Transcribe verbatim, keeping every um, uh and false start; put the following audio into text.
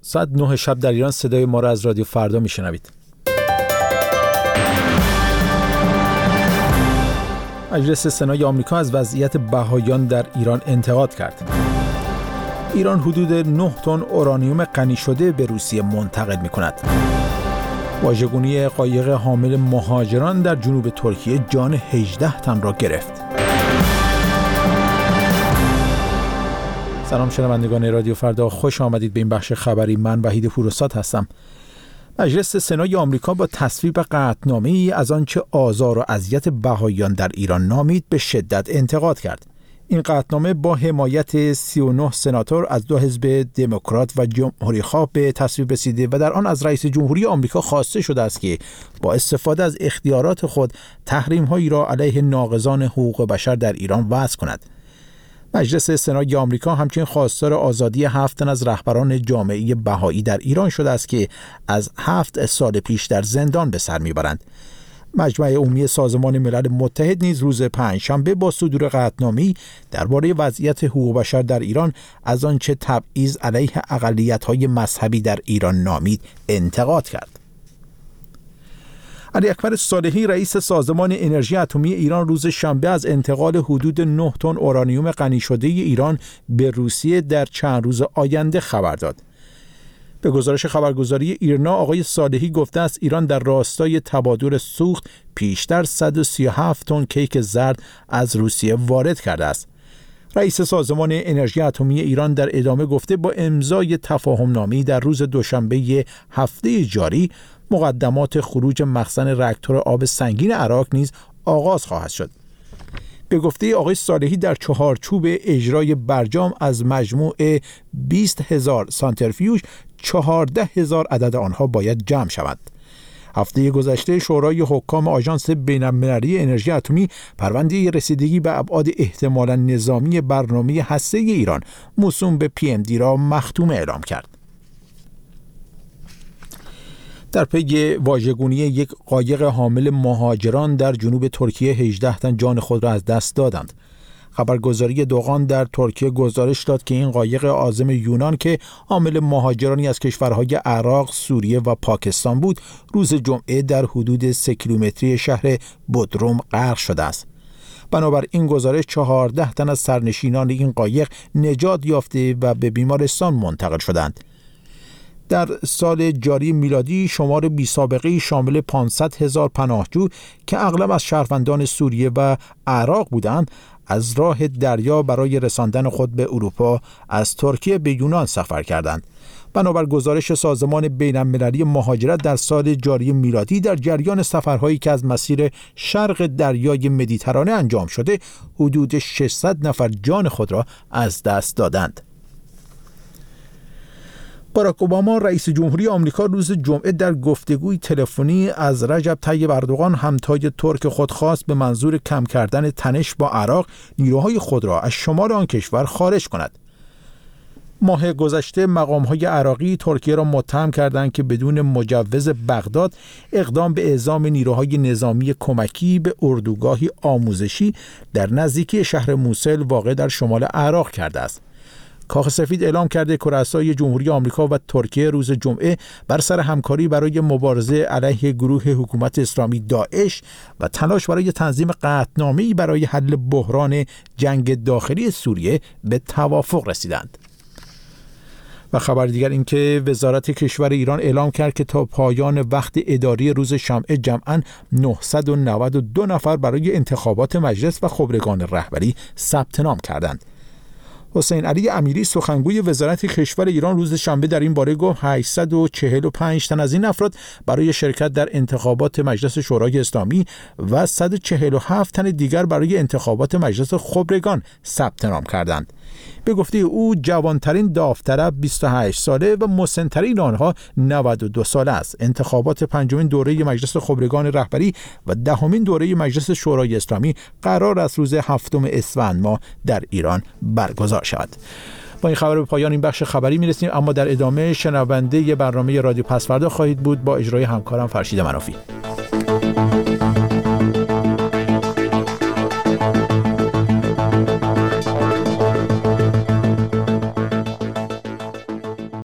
ساعت نه شب در ایران صدای ما را از رادیو فردا میشنوید. مجلس سنای آمریکا از وضعیت بهاییان در ایران انتقاد کرد. ایران حدود نه تن اورانیوم غنی شده به روسیه منتقل می‌کند. واژگونی قایق حامل مهاجران در جنوب ترکیه جان هجده تن را گرفت. سلام شنوندگان رادیو فردا، خوش آمدید به این بخش خبری. من وحید پوروساد هستم. مجلس سنای آمریکا با تصویب قطعنامه‌ای از آنچه آزار و اذیت بهائیان در ایران نامید به شدت انتقاد کرد. این قطعنامه با حمایت سی و نه سناتور از دو حزب دموکرات و جمهوری‌خواه به تصویب رسیده و در آن از رئیس جمهوری آمریکا خواسته شده است که با استفاده از اختیارات خود تحریم‌هایی را علیه ناقضان حقوق بشر در ایران وضع کند. مجلس سنای آمریکا همچنین خواستار آزادی هفت تن از رهبران جامعه بهایی در ایران شده است که از هفت سال پیش در زندان به سر میبرند. مجمع عمومی سازمان ملل متحد نیز روز پنجشنبه با صدور قطعنامه‌ای درباره وضعیت حقوق بشر در ایران از آنچه تبعیض علیه اقلیت‌های مذهبی در ایران نامید انتقاد کرد. علی اکبر صالحی رئیس سازمان انرژی اتمی ایران روز شنبه از انتقال حدود نه تن اورانیوم غنی شده ایران به روسیه در چند روز آینده خبر داد. به گزارش خبرگزاری ایرنا آقای صالحی گفته است ایران در راستای تبادل سوخت پیشتر صد و سی و هفت تن کیک زرد از روسیه وارد کرده است. رئیس سازمان انرژی اتمی ایران در ادامه گفته با امضای تفاهم‌نامه‌ای در روز دوشنبه هفته جاری مقدمات خروج مخزن راکتور آب سنگین عراق نیز آغاز خواهد شد. به گفته آقای صالحی در چهارچوب اجرای برجام از مجموع بیست هزار سانتریفیوژ چهارده هزار عدد آنها باید جمع شود. هفته گذشته شورای حکام آژانس بین‌المللی انرژی اتمی پرونده رسیدگی به ابعاد احتمالاً نظامی برنامه هسته‌ای ایران موسوم به پی ام دی را مختوم اعلام کرد. در پی واژگونی یک قایق حامل مهاجران در جنوب ترکیه هجده تن جان خود را از دست دادند. خبرگزاری دوغان در ترکیه گزارش داد که این قایق عازم یونان که حامل مهاجرانی از کشورهای عراق، سوریه و پاکستان بود، روز جمعه در حدود سه کیلومتری شهر بودروم غرق شده است. بنابر این گزارش چهارده تن از سرنشینان این قایق نجات یافته و به بیمارستان منتقل شدند. در سال جاری میلادی شمار بی‌سابقه‌ای شامل پانصد هزار پناهجو که اغلب از شهروندان سوریه و عراق بودند از راه دریا برای رساندن خود به اروپا از ترکیه به یونان سفر کردند. بنابر گزارش سازمان بین‌المللی مهاجرت در سال جاری میلادی در جریان سفرهایی که از مسیر شرق دریای مدیترانه انجام شده حدود ششصد نفر جان خود را از دست دادند. باراک اوباما رئیس جمهوری آمریکا روز جمعه در گفتگوی تلفنی از رجب طیب اردوغان همتای ترک خود خواست به منظور کم کردن تنش با عراق نیروهای خود را از شمال آن کشور خارج کند. ماه گذشته مقام‌های عراقی ترکیه را متهم کردند که بدون مجوز بغداد اقدام به اعزام نیروهای نظامی کمکی به اردوگاهی آموزشی در نزدیکی شهر موصل واقع در شمال عراق کرده است. کاخ سفید اعلام کرده که رؤسای جمهوری آمریکا و ترکیه روز جمعه بر سر همکاری برای مبارزه علیه گروه حکومت اسلامی داعش و تلاش برای تنظیم قطعنامه‌ای برای حل بحران جنگ داخلی سوریه به توافق رسیدند. و خبر دیگر این که وزارت کشور ایران اعلام کرد که تا پایان وقت اداری روز شنبه جمعاً نهصد و نود و دو نفر برای انتخابات مجلس و خبرگان رهبری ثبت نام کردند. حسین علی امیری سخنگوی وزارت کشور ایران روز شنبه در این باره گفت هشتصد و چهل و پنج تن از این افراد برای شرکت در انتخابات مجلس شورای اسلامی و صد و چهل و هفت تن دیگر برای انتخابات مجلس خبرگان ثبت نام کردند. به گفته او جوانترین داوطلب بیست و هشت ساله و مسن‌ترین آنها نود و دو ساله است. انتخابات پنجمین دوره مجلس خبرگان رهبری و دهمین دوره مجلس شورای اسلامی قرار است روز هفتم اسفند ماه در ایران برگزار شود. با این خبر به پایان این بخش خبری میرسیم، اما در ادامه شنونده برنامه رادیو پس‌فردا خواهید بود با اجرای همکارم فرشید منافی.